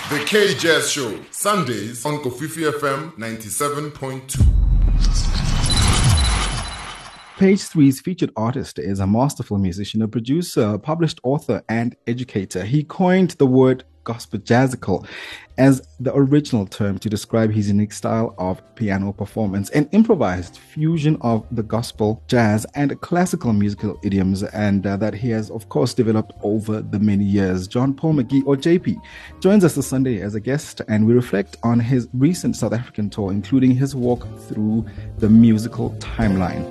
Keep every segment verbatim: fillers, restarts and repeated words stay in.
The K Jazz Show, Sundays on Kofifi F M ninety-seven point two. Page Three's featured artist is a masterful musician, a producer, published author, and educator. He coined the word gospel jazzical as the original term to describe his unique style of piano performance, an improvised fusion of the gospel, jazz, and classical musical idioms, and uh, that he has, of course, developed over the many years. John Paul McGee, or J P, joins us this Sunday as a guest, and we reflect on his recent South African tour, including his walk through the musical timeline.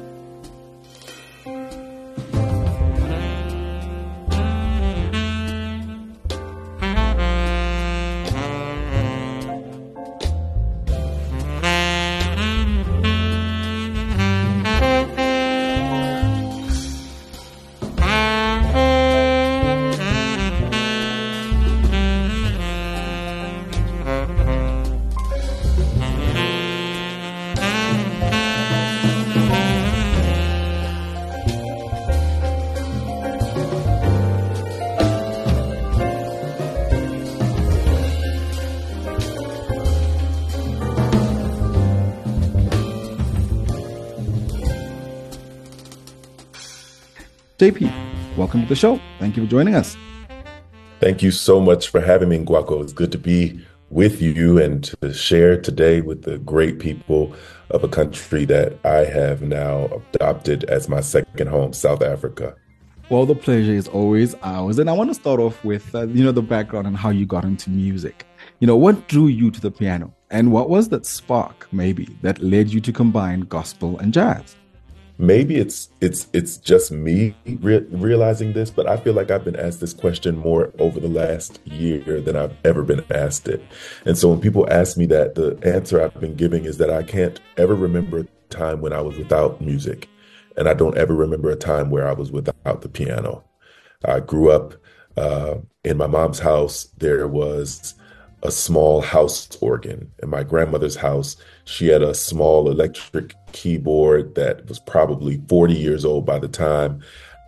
J P, welcome to the show. Thank you for joining us. Thank you so much for having me, Ngwako. It's good to be with you and to share today with the great people of a country that I have now adopted as my second home, South Africa. Well, the pleasure is always ours. And I want to start off with, uh, you know, the background and how you got into music. You know, what drew you to the piano? And what was that spark, maybe, that led you to combine gospel and jazz? Maybe it's it's it's just me re- realizing this, but I feel like I've been asked this question more over the last year than I've ever been asked it. And so when people ask me that, the answer I've been giving is that I can't ever remember a time when I was without music. And I don't ever remember a time where I was without the piano. I grew up uh, in my mom's house. There was a small house organ. In my grandmother's house, she had a small electric keyboard that was probably forty years old by the time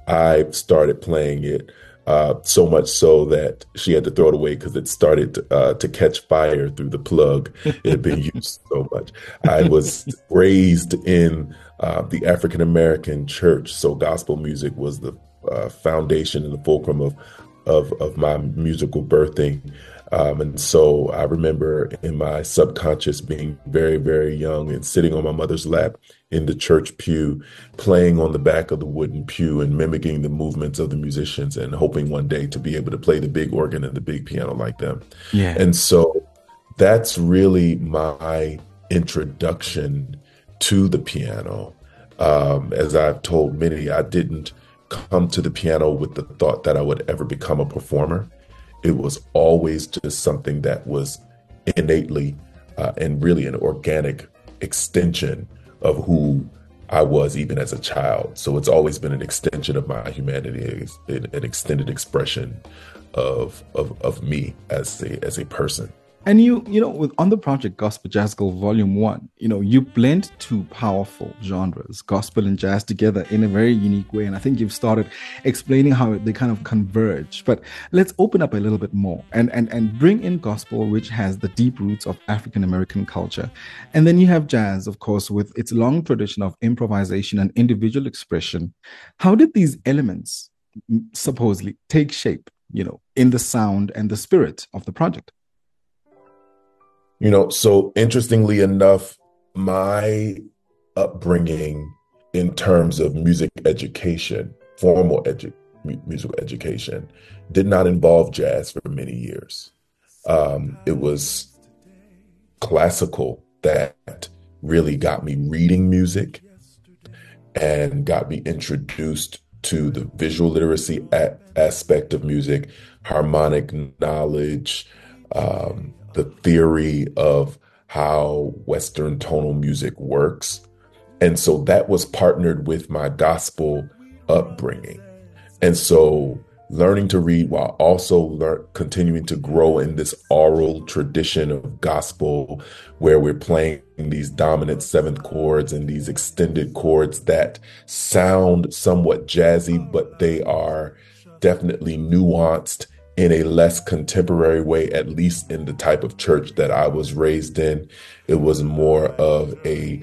I started playing it, uh, so much so that she had to throw it away because it started to, uh, to catch fire through the plug. It had been used so much. I was raised in uh, the African-American church, so gospel music was the uh, foundation and the fulcrum of, of, of my musical birthing. Um, and so I remember in my subconscious being very, very young and sitting on my mother's lap in the church pew, playing on the back of the wooden pew and mimicking the movements of the musicians and hoping one day to be able to play the big organ and the big piano like them. Yeah. And so that's really my introduction to the piano. Um, as I've told many, I didn't come to the piano with the thought that I would ever become a performer. It was always just something that was innately uh, and really an organic extension of who I was even as a child. So it's always been an extension of my humanity, an extended expression of of, of me as a as a person. And you, you know, with on the project Gospel Jazzical Volume One, you know, you blend two powerful genres, gospel and jazz, together in a very unique way. And I think you've started explaining how they kind of converge. But let's open up a little bit more and and and bring in gospel, which has the deep roots of African American culture, and then you have jazz, of course, with its long tradition of improvisation and individual expression. How did these elements supposedly take shape, you know, in the sound and the spirit of the project? You know, so interestingly enough, my upbringing in terms of music education, formal edu- musical education, did not involve jazz for many years. Um, it was classical that really got me reading music and got me introduced to the visual literacy a- aspect of music, harmonic knowledge, um, the theory of how Western tonal music works. And so that was partnered with my gospel upbringing. And so learning to read while also learn, continuing to grow in this oral tradition of gospel where we're playing these dominant seventh chords and these extended chords that sound somewhat jazzy, but they are definitely nuanced in a less contemporary way, at least in the type of church that I was raised in. It was more of a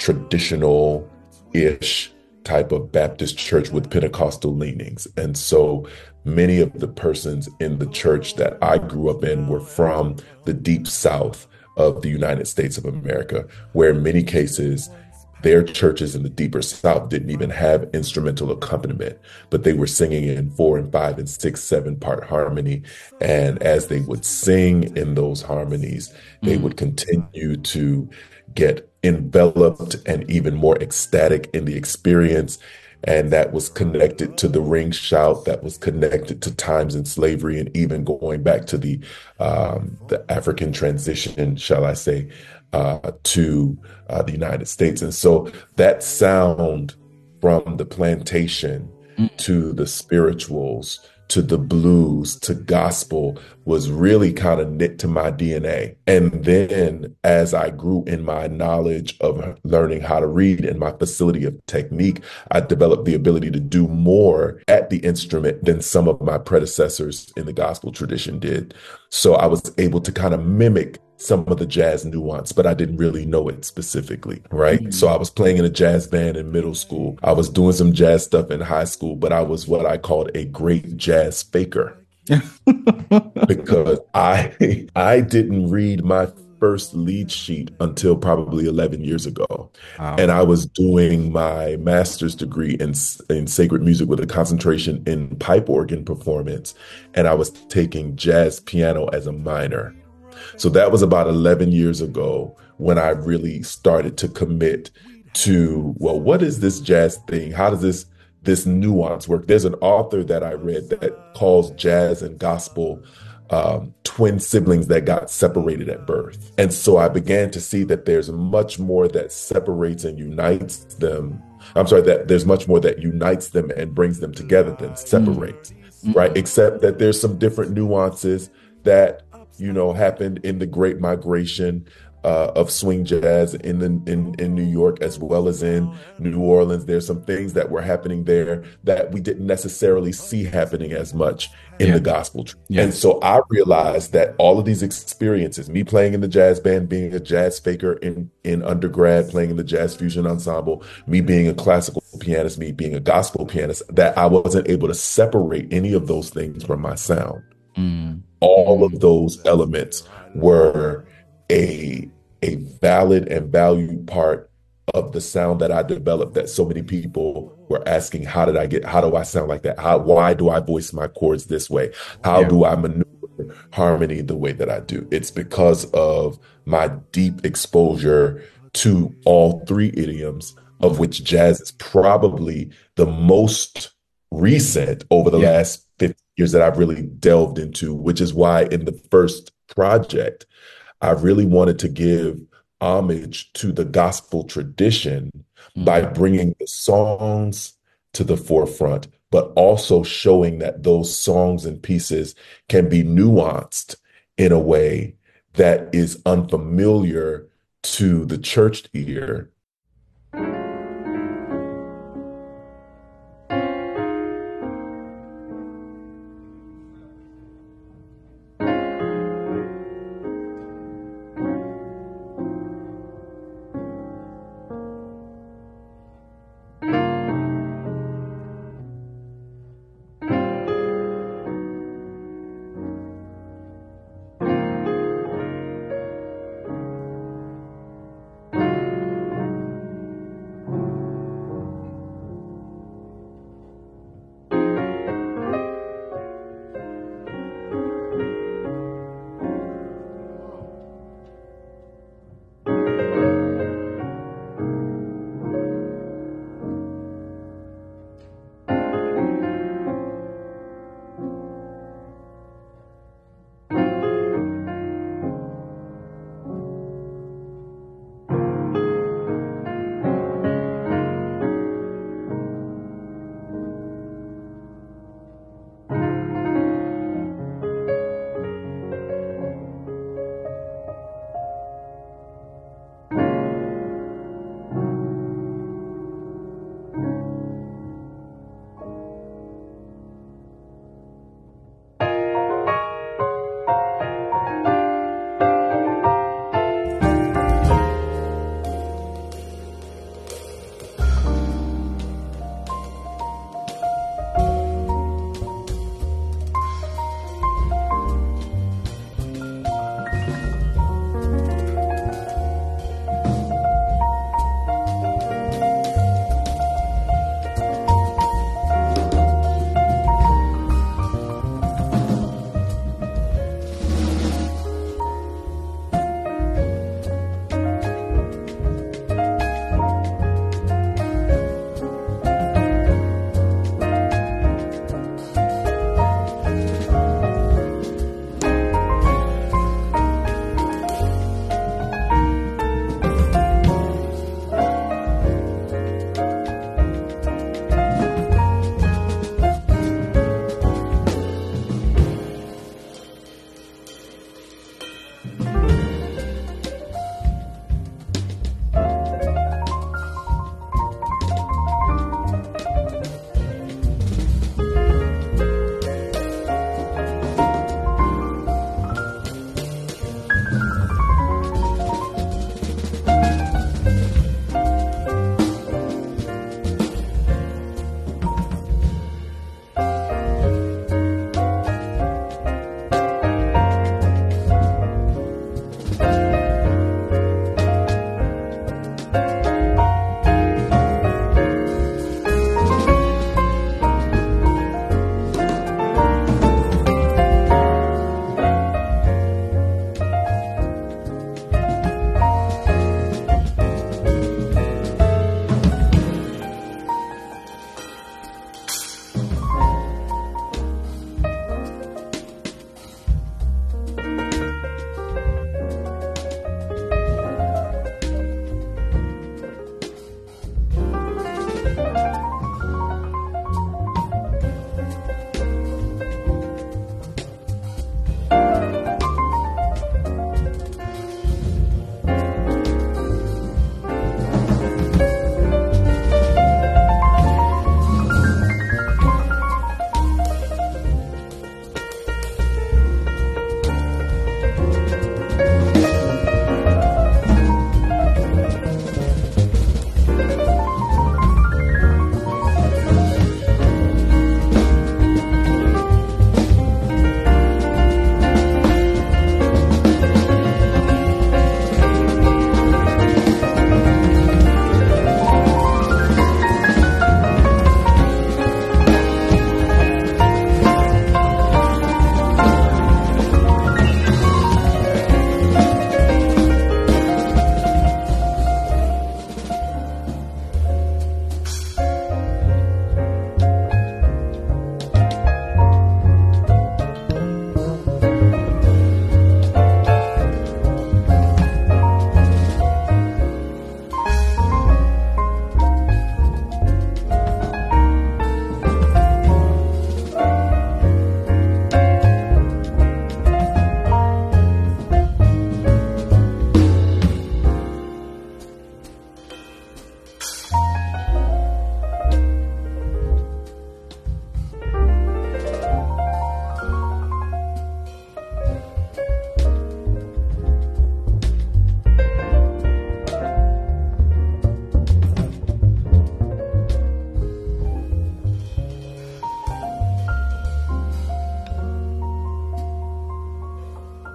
traditional-ish type of Baptist church with Pentecostal leanings. And so many of the persons in the church that I grew up in were from the deep South of the United States of America, where in many cases, their churches in the deeper South didn't even have instrumental accompaniment, but they were singing in four and five and six, seven part harmony. And as they would sing in those harmonies, they would continue to get enveloped and even more ecstatic in the experience. And that was connected to the ring shout, that was connected to times in slavery, and even going back to the um, the African transition, shall I say, uh, to uh, the United States. And so that sound from the plantation to the spirituals, to the blues, to gospel was really kind of knit to my D N A. And then as I grew in my knowledge of learning how to read and my facility of technique, I developed the ability to do more at the instrument than some of my predecessors in the gospel tradition did. So I was able to kind of mimic some of the jazz nuance, but I didn't really know it specifically, right? Mm-hmm. So I was playing in a jazz band in middle school. I was doing some jazz stuff in high school, but I was what I called a great jazz faker because I I didn't read my first lead sheet until probably eleven years ago. Wow. And I was doing my master's degree in, in sacred music with a concentration in pipe organ performance. And I was taking jazz piano as a minor. So that was about eleven years ago when I really started to commit to, well, what is this jazz thing? How does this this nuance work? There's an author that I read that calls jazz and gospel um, twin siblings that got separated at birth. And so I began to see that there's much more that separates and unites them. I'm sorry, that there's much more that unites them and brings them together than separates, mm-hmm. right? Except that there's some different nuances that you know, happened in the Great Migration uh, of swing jazz in, the, in in New York as well as in New Orleans. There's some things that were happening there that we didn't necessarily see happening as much in yeah. the gospel. Yeah. And so I realized that all of these experiences, me playing in the jazz band, being a jazz faker in, in undergrad, playing in the jazz fusion ensemble, me being a classical pianist, me being a gospel pianist, that I wasn't able to separate any of those things from my sound. Mm. All of those elements were a a valid and valued part of the sound that I developed, that so many people were asking, how did I get, how do I sound like that? How, why do I voice my chords this way? How yeah. do I maneuver harmony the way that I do? It's because of my deep exposure to all three idioms, of which jazz is probably the most recent over the yeah. last fifty years that I've really delved into, which is why in the first project, I really wanted to give homage to the gospel tradition mm-hmm. by bringing the songs to the forefront, but also showing that those songs and pieces can be nuanced in a way that is unfamiliar to the church ear.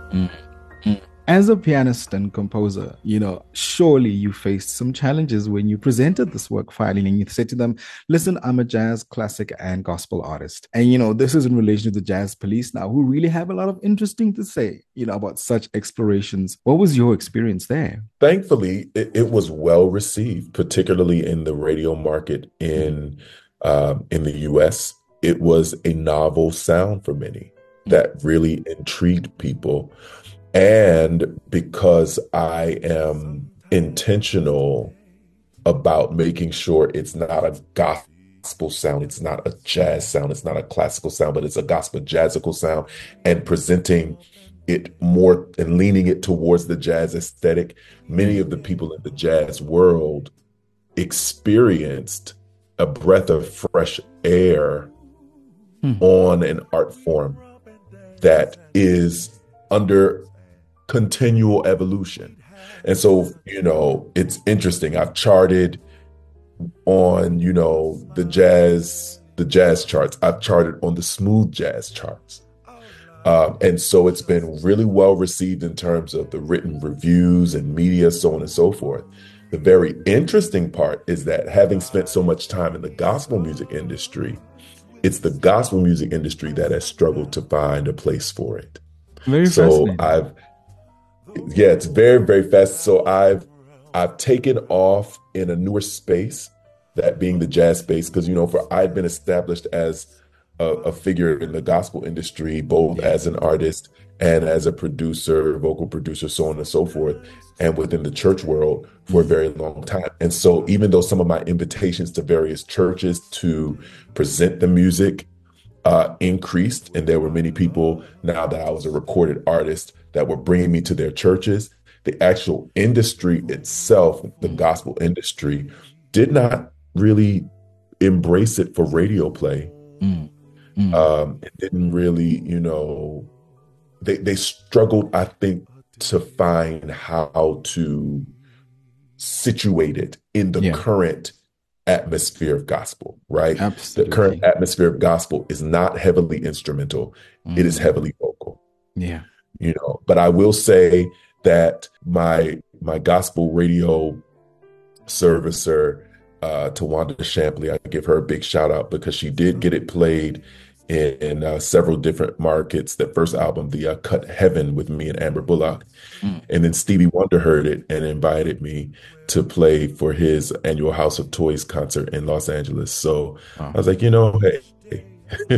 Mm. Mm. As a pianist and composer, you know, surely you faced some challenges when you presented this work finally and you said to them, listen, I'm a jazz, classic, and gospel artist. And, you know, this is in relation to the Jazz Police now, who really have a lot of interesting to say, you know, about such explorations. What was your experience there? Thankfully, it, it was well received, particularly in the radio market in, uh, in the U S. It was a novel sound for many that really intrigued people. And because I am intentional about making sure it's not a gospel sound, it's not a jazz sound, it's not a classical sound, but it's a gospel jazzical sound, and presenting it more and leaning it towards the jazz aesthetic, many of the people in the jazz world experienced a breath of fresh air hmm. on an art form that is under continual evolution. And so, you know, it's interesting. I've charted on, you know, the jazz, the jazz charts. I've charted on the smooth jazz charts. Um, and so it's been really well received in terms of the written reviews and media, so on and so forth. The very interesting part is that having spent so much time in the gospel music industry, it's the gospel music industry that has struggled to find a place for it. Very so fascinating. I've Yeah, it's very, very fast. So I've I've taken off in a newer space, that being the jazz space, because, you know, for I'd been established as a, a figure in the gospel industry, both yeah. as an artist and as a producer, vocal producer, so on and so forth, and within the church world for a very long time. And so even though some of my invitations to various churches to present the music uh, increased, and there were many people now that I was a recorded artist that were bringing me to their churches, the actual industry itself, the gospel industry, did not really embrace it for radio play. Mm. Mm. Um, it didn't really, you know, they, they struggled, I think, to find how to situate it in the yeah. current atmosphere of gospel, right? Absolutely. The current atmosphere of gospel is not heavily instrumental. Mm. It is heavily vocal. Yeah. You know, but I will say that my my gospel radio servicer, uh, Tawanda Shamply, I give her a big shout out because she did get it played in, in uh, several different markets. That first album, the uh, Cut Heaven with me and Amber Bullock, mm. and then Stevie Wonder heard it and invited me to play for his annual House of Toys concert in Los Angeles. So oh. I was like, you know, hey,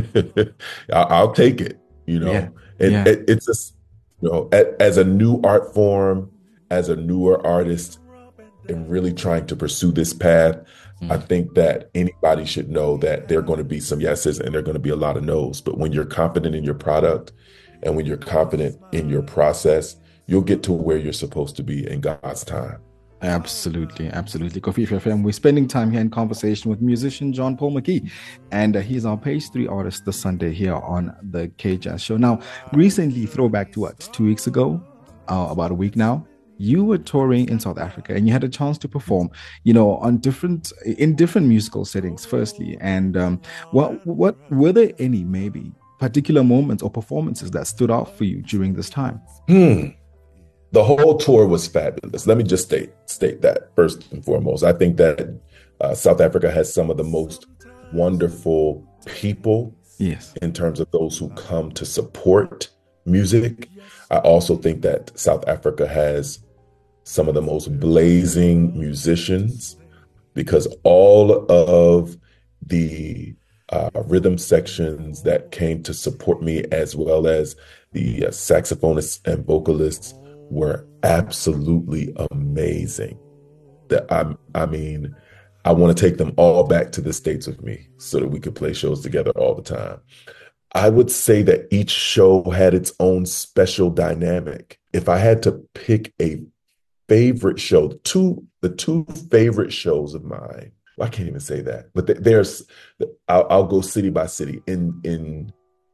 I'll, I'll take it. You know, yeah. and yeah. it, it's just. You know, as a new art form, as a newer artist, and really trying to pursue this path, mm. I think that anybody should know that there are going to be some yeses and there are going to be a lot of no's. But when you're confident in your product and when you're confident in your process, you'll get to where you're supposed to be in God's time. Absolutely, absolutely. Kofifi F M, we're spending time here in conversation with musician John Paul McKee, and uh, he's our page three artist this Sunday here on the K Jazz Show. Now, recently, throwback to what, two weeks ago, uh, about a week now, you were touring in South Africa and you had a chance to perform, you know, on different, in different musical settings, firstly. And um, what, what were there any maybe particular moments or performances that stood out for you during this time? Hmm. The whole tour was fabulous. Let me just state state that first and foremost. I think that uh, South Africa has some of the most wonderful people yes. in terms of those who come to support music. I also think that South Africa has some of the most blazing musicians, because all of the uh, rhythm sections that came to support me, as well as the uh, saxophonists and vocalists, were absolutely amazing. That I, I mean, I want to take them all back to the States with me so that we could play shows together all the time. I would say that each show had its own special dynamic. If I had to pick a favorite show, two the two favorite shows of mine, well, I can't even say that, but there's, I'll, I'll go city by city. In in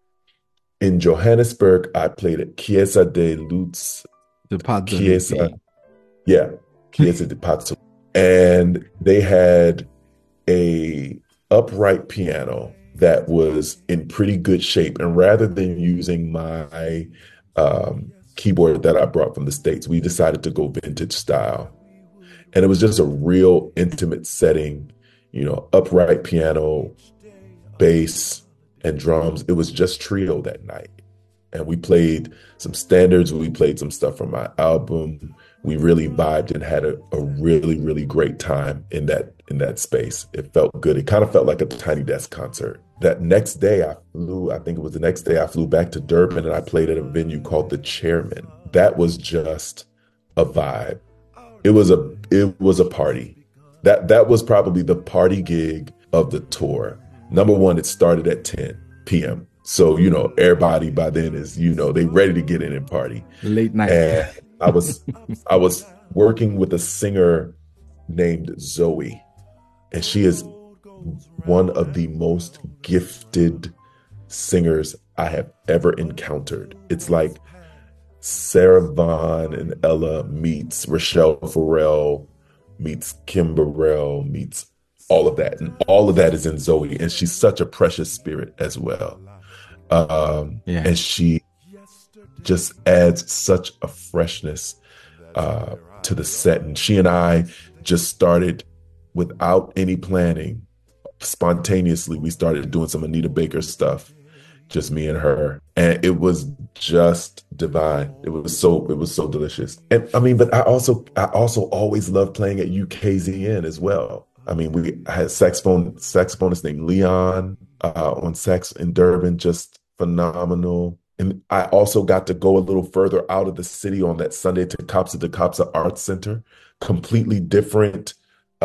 in Johannesburg, I played at Chiesa de Luz. Chiesa, yeah, Chiesa de Pazzo, and they had a upright piano that was in pretty good shape. And rather than using my um, keyboard that I brought from the States. We decided to go vintage style. And it was just a real intimate setting, you know, upright piano, bass, and drums. It was just trio that night. And we played some standards. We played some stuff from my album. We really vibed and had a, a really, really great time in that in that space. It felt good. It kind of felt like a Tiny Desk concert. That next day I flew, I think it was the next day I flew back to Durban and I played at a venue called The Chairman. That was just a vibe. It was a it was a party. That that was probably the party gig of the tour. Number one, it started at ten p.m. So, you know, everybody by then is, you know, they ready to get in and party. Late night. And I was I was working with a singer named Zoe, and she is one of the most gifted singers I have ever encountered. It's like Sarah Vaughan and Ella meets Rochelle Farrell, meets Kim Burrell, meets all of that. And all of that is in Zoe. And she's such a precious spirit as well. Um, yeah. And she just adds such a freshness uh, to the set. And she and I just started without any planning. Spontaneously, we started doing some Anita Baker stuff, just me and her. And it was just divine. It was so, it was so delicious. And I mean, but I also, I also always loved playing at U K Z N as well. I mean, we had saxophone, saxophonist named Leon uh, on sax in Durban, just phenomenal. And I also got to go a little further out of the city on that Sunday to Tecopsa Tecopsa Arts Center. Completely different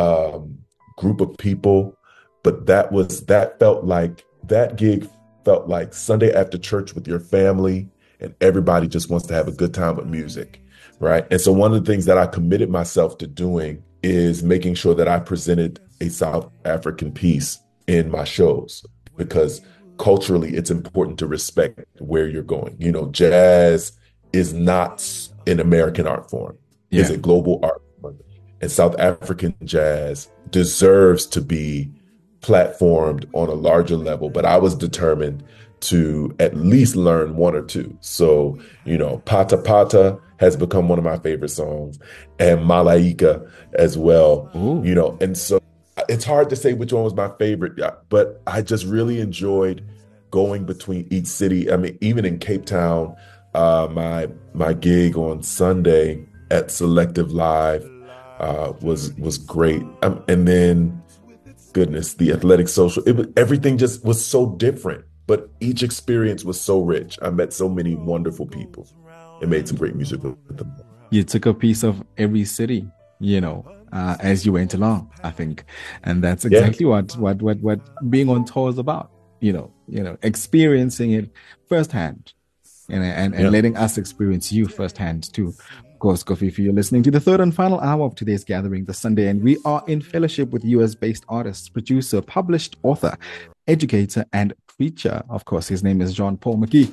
um, group of people. But that was, that felt like, that gig felt like Sunday after church with your family, and everybody just wants to have a good time with music, right? And so one of the things that I committed myself to doing is making sure that I presented a South African piece in my shows, because culturally it's important to respect where you're going. You know, jazz is not an American art form. Yeah. It's a global art form. And South African jazz deserves to be platformed on a larger level, but I was determined to at least learn one or two. So, you know, Pata Pata has become one of my favorite songs, and Malaika as well. Ooh. You know, and so it's hard to say which one was my favorite, but I just really enjoyed going between each city. I mean, even in Cape Town, uh, my my gig on Sunday at Selective Live uh, was was great, um, and then. Goodness, the Athletic Social, it was, everything just was so different, but each experience was so rich. I met so many wonderful people and made some great music with them. You took a piece of every city, you know, uh, as you went along, I think. And that's exactly yeah. what, what, what, what being on tour is about, you know, you know, experiencing it firsthand and, and, and yeah. letting us experience you firsthand too. Of course, Kofifi, you're listening to the third and final hour of today's gathering, The Sunday, and we are in fellowship with U S-based artist, producer, published author, educator, and preacher. Of course, his name is John Paul McKee.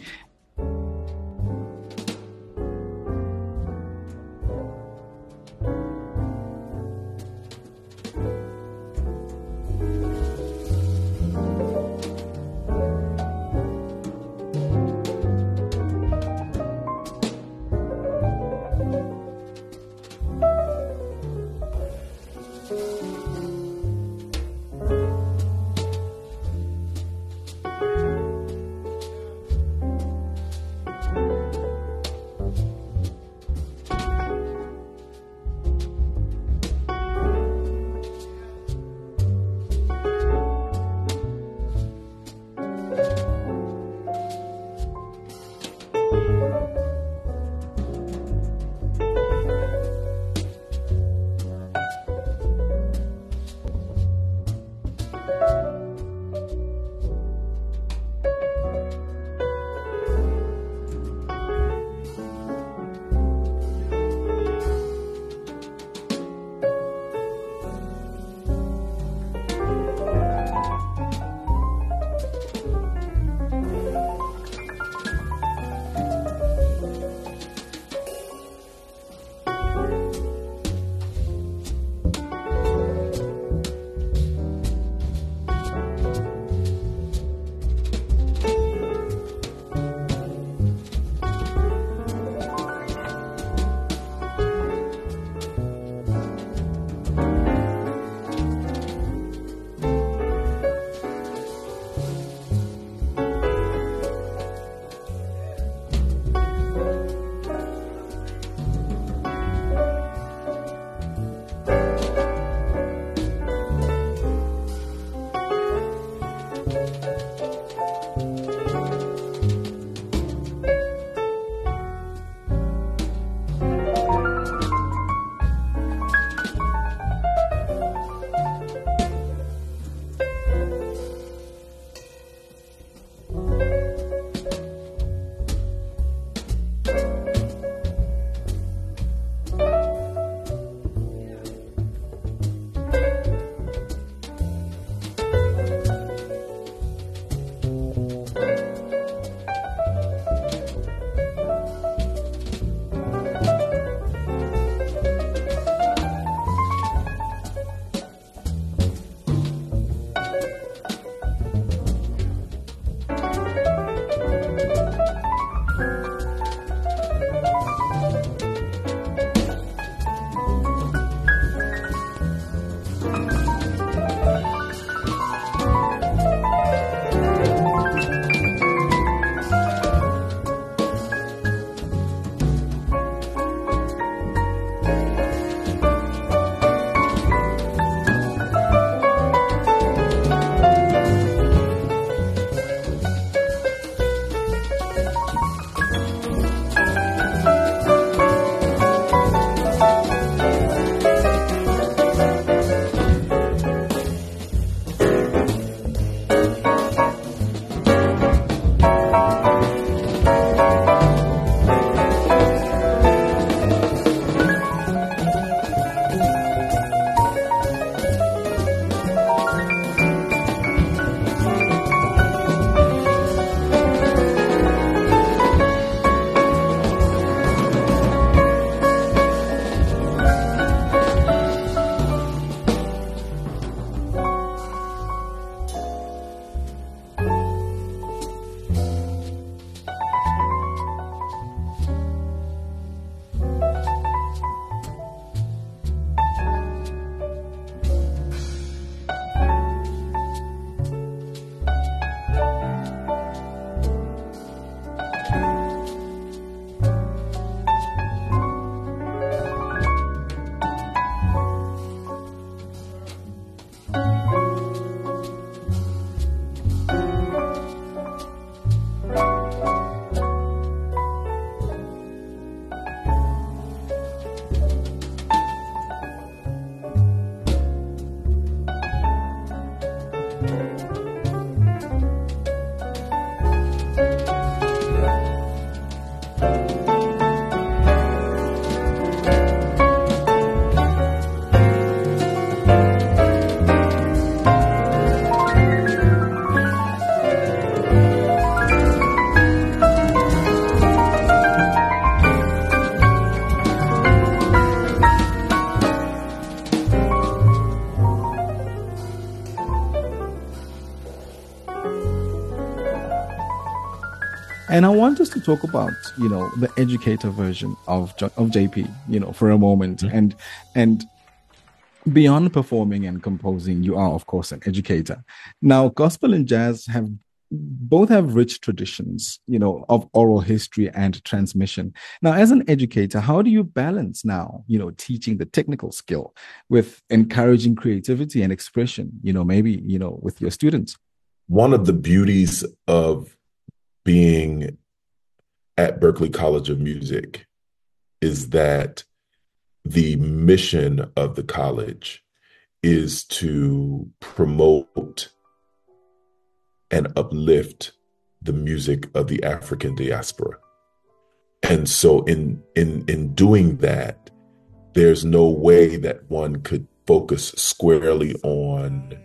And I want us to talk about, you know, the educator version of of J P, you know, for a moment. Mm-hmm. And and beyond performing and composing, you are, of course, an educator. Now, gospel and jazz have both have rich traditions, you know, of oral history and transmission. Now, as an educator, how do you balance now, you know, teaching the technical skill with encouraging creativity and expression, you know, maybe, you know, with your students? One of the beauties of being at Berklee College of Music is that the mission of the college is to promote and uplift the music of the African diaspora. And so in in in doing that, there's no way that one could focus squarely on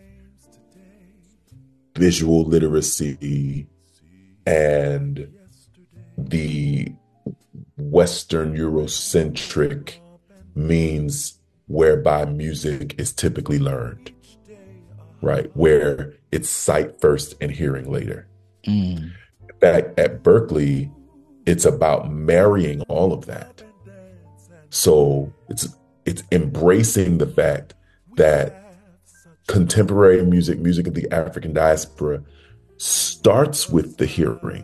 visual literacy and the Western Eurocentric means whereby music is typically learned, right? Where it's sight first and hearing later. Mm. In fact, at Berklee, it's about marrying all of that. So it's it's embracing the fact that contemporary music, music of the African diaspora, starts with the hearing,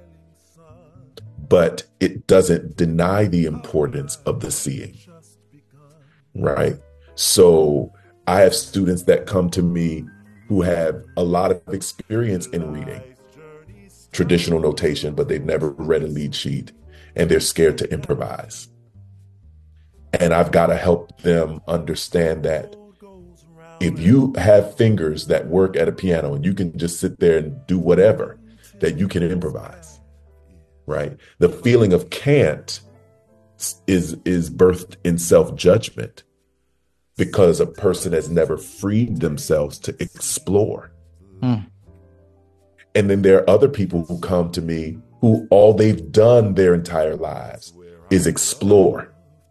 but it doesn't deny the importance of the seeing, right? So I have students that come to me who have a lot of experience in reading traditional notation, but they've never read a lead sheet and they're scared to improvise. And I've got to help them understand that if you have fingers that work at a piano and you can just sit there and do whatever, that you can improvise, right? The feeling of can't is, is birthed in self-judgment because a person has never freed themselves to explore. Mm. And then there are other people who come to me who all they've done their entire lives is explore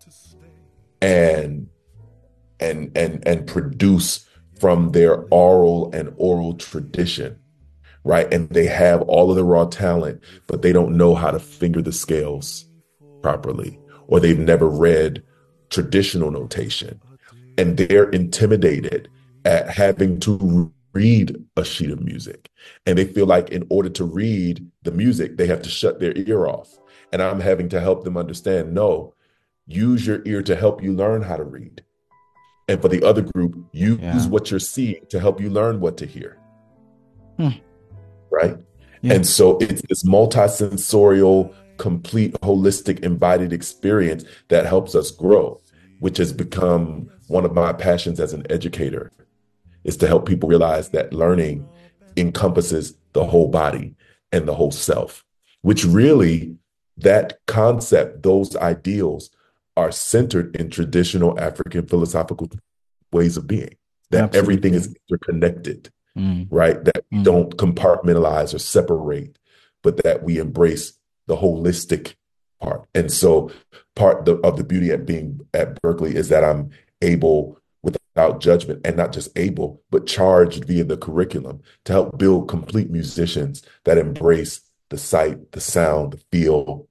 and and and and produce from their oral and oral tradition, right? And they have all of the raw talent, but they don't know how to finger the scales properly, or they've never read traditional notation. And they're intimidated at having to read a sheet of music. And they feel like in order to read the music, they have to shut their ear off. And I'm having to help them understand, no, use your ear to help you learn how to read. And for the other group, use yeah. what you're seeing to help you learn what to hear. Hmm. Right? Yeah. And so it's this multisensorial, complete, holistic, embodied experience that helps us grow, which has become one of my passions as an educator, is to help people realize that learning encompasses the whole body and the whole self, which really, that concept, those ideals are centered in traditional African philosophical ways of being, that Absolutely. Everything is interconnected, mm. right? That we mm. don't compartmentalize or separate, but that we embrace the holistic part. And so part the, of the beauty at being at Berklee is that I'm able, without judgment, and not just able, but charged via the curriculum to help build complete musicians that embrace the sight, the sound, the feel,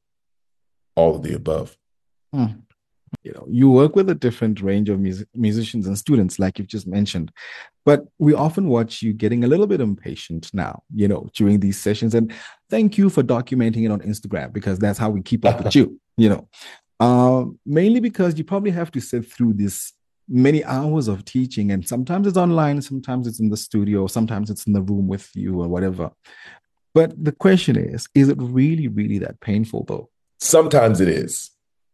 all of the above. Mm. You know, you work with a different range of music, musicians and students, like you've just mentioned, but we often watch you getting a little bit impatient now, you know, during these sessions. And thank you for documenting it on Instagram, because that's how we keep up with you, you know, uh, mainly because you probably have to sit through this many hours of teaching, and sometimes it's online, sometimes it's in the studio, sometimes it's in the room with you or whatever. But the question is, is it really, really that painful though? Sometimes it is.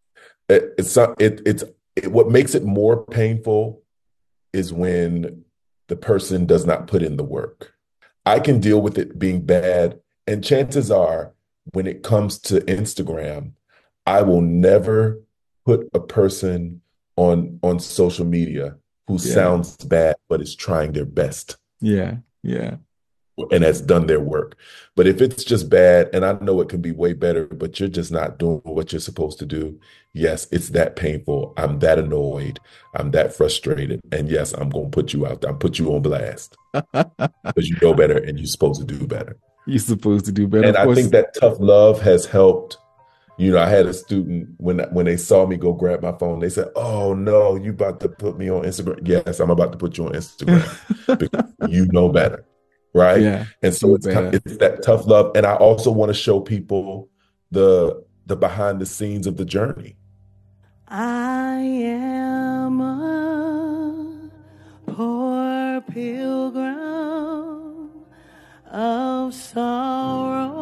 It, it's it, it's it, what makes it more painful is when the person does not put in the work. I can deal with it being bad, and chances are when it comes to Instagram, I will never put a person on on social media who Yeah. sounds bad but is trying their best Yeah. Yeah. and has done their work. But if it's just bad, and I know it can be way better, but you're just not doing what you're supposed to do, yes, it's that painful. I'm that annoyed. I'm that frustrated. And yes, I'm going to put you out there. I'm put you on blast because you know better and you're supposed to do better. You're supposed to do better. And Of I course. think that tough love has helped. You know, I had a student when when they saw me go grab my phone, they said, "Oh no, you about to put me on Instagram?" Yes, I'm about to put you on Instagram because you know better, right? Yeah. And so Do it's kind better. it's that tough love, and I also want to show people the the behind the scenes of the journey. I am a poor pilgrim of sorrow.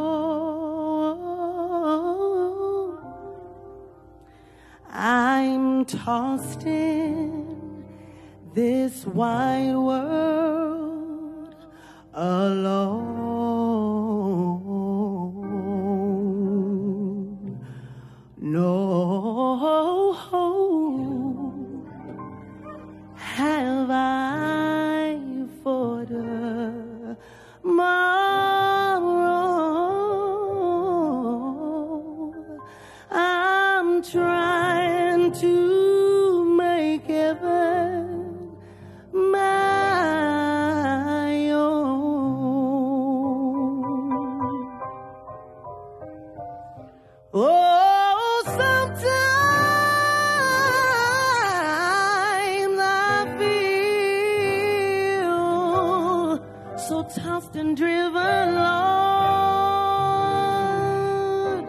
I'm tossed in this wide world alone. No hope have I for tomorrow. I'm trying to make heaven my own. Oh, sometimes I feel so tossed and driven, Lord.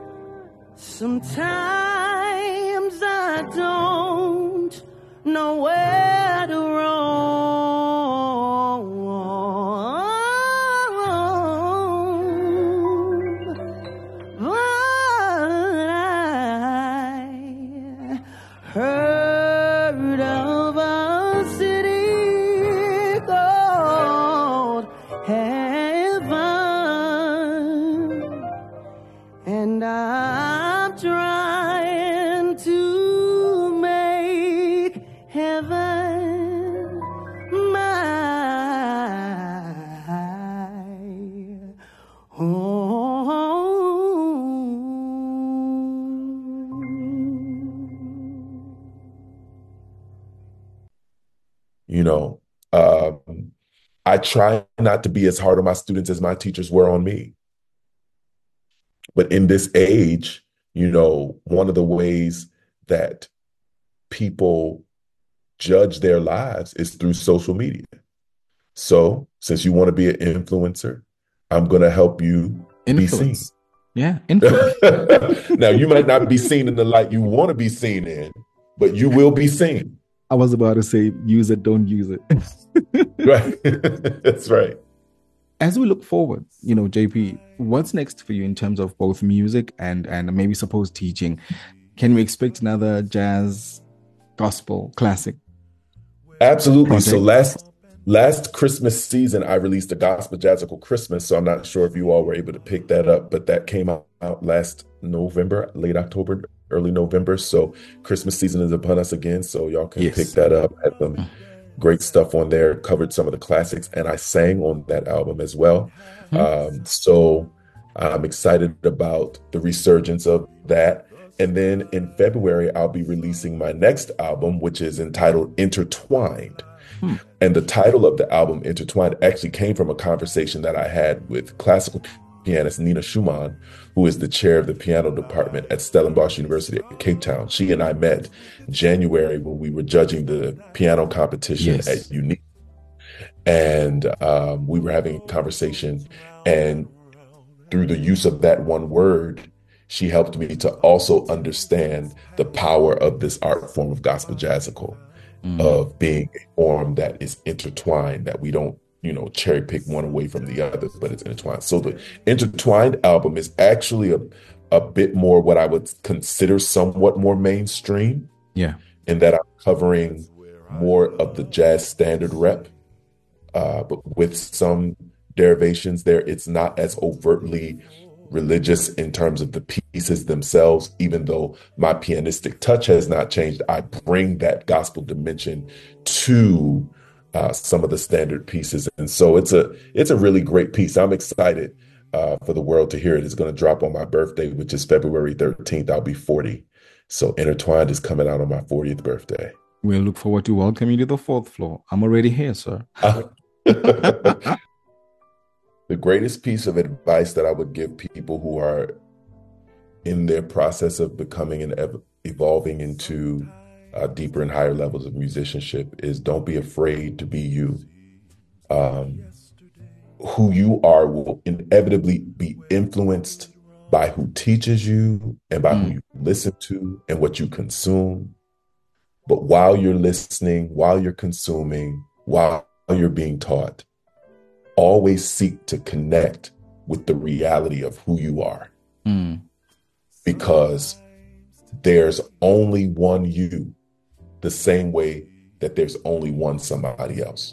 Sometimes I don't know where to roam. But I heard of a city called heaven, and I'm trying to make heaven my home. You know, um, I try not to be as hard on my students as my teachers were on me. But in this age, you know, one of the ways that people judge their lives is through social media. So since you want to be an influencer, I'm going to help you Influence. be Yeah. Influence. seen. Now, you might not be seen in the light you want to be seen in, but you will be seen. I was about to say, use it, don't use it. Right. That's right. As we look forward, you know, J P, what's next for you in terms of both music and and maybe suppose teaching? Can we expect another jazz, gospel, classic? Absolutely. So project? last last Christmas season, I released a gospel jazzical Christmas. So I'm not sure if you all were able to pick that up, but that came out, out last November, late October, early November. So Christmas season is upon us again. So y'all can Yes. pick that up. Had some great stuff on there, covered some of the classics, and I sang on that album as well. Um, so I'm excited about the resurgence of that. And then in February, I'll be releasing my next album, which is entitled Intertwined. Hmm. And the title of the album, Intertwined, actually came from a conversation that I had with classical pianist Nina Schumann, who is the chair of the piano department at Stellenbosch University at Cape Town. She and I met in January when we were judging the piano competition Yes. at Unique. And um, we were having a conversation, and through the use of that one word, she helped me to also understand the power of this art form of gospel jazzical, Mm. of being a form that is intertwined, that we don't, you know, cherry pick one away from the other, but it's intertwined. So the Intertwined album is actually a, a bit more what I would consider somewhat more mainstream, Yeah. in that I'm covering more of the jazz standard rep, uh, but with some derivations there. It's not as overtly religious in terms of the pieces themselves, even though my pianistic touch has not changed. I bring that gospel dimension to uh, some of the standard pieces. And so it's a it's a really great piece. I'm excited uh, for the world to hear it. It's going to drop on my birthday, which is February thirteenth. I'll be forty. So Intertwined is coming out on my fortieth birthday. We'll look forward to welcoming you to the fourth floor. I'm already here, sir. The greatest piece of advice that I would give people who are in their process of becoming and ev- evolving into uh, deeper and higher levels of musicianship is don't be afraid to be you. Um, who you are will inevitably be influenced by who teaches you and by mm. who you listen to and what you consume. But while you're listening, while you're consuming, while you're being taught, always seek to connect with the reality of who you are. Mm. Because there's only one you, the same way that there's only one somebody else.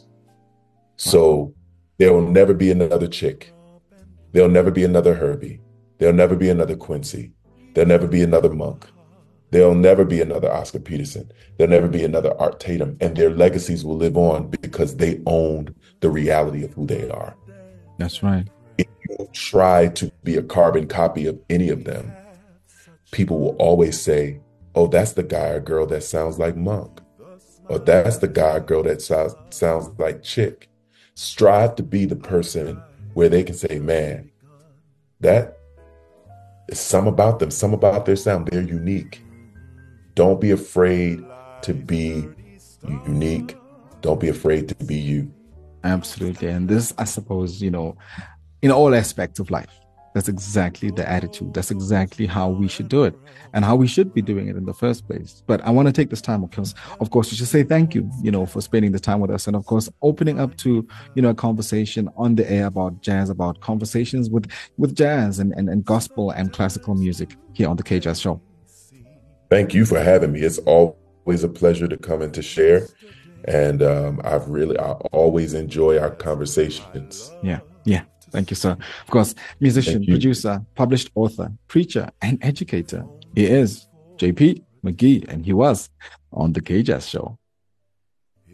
So there will never be another Chick. There'll never be another Herbie. There'll never be another Quincy. There'll never be another Monk. There'll never be another Oscar Peterson. There'll never be another Art Tatum. And their legacies will live on because they owned the reality of who they are. That's right. If you try to be a carbon copy of any of them, people will always say, oh, that's the guy or girl that sounds like Monk. Or that's the guy or girl that sounds, sounds like Chick. Strive to be the person where they can say, man, that is some about them, some about their sound. They're unique. Don't be afraid to be unique. Don't be afraid to be you. Absolutely. And this, I suppose, you know, in all aspects of life, that's exactly the attitude. That's exactly how we should do it and how we should be doing it in the first place. But I want to take this time, of course, of course, to just say thank you, you know, for spending the time with us. And of course, opening up to, you know, a conversation on the air about jazz, about conversations with, with jazz and, and, and gospel and classical music here on the K Jazz Show. Thank you for having me. It's always a pleasure to come and to share. And um, I've really, I always enjoy our conversations. Yeah, yeah. Thank you, sir. Of course, musician, producer, published author, preacher, and educator. He is J P McGee, and he was on the K Jazz Show.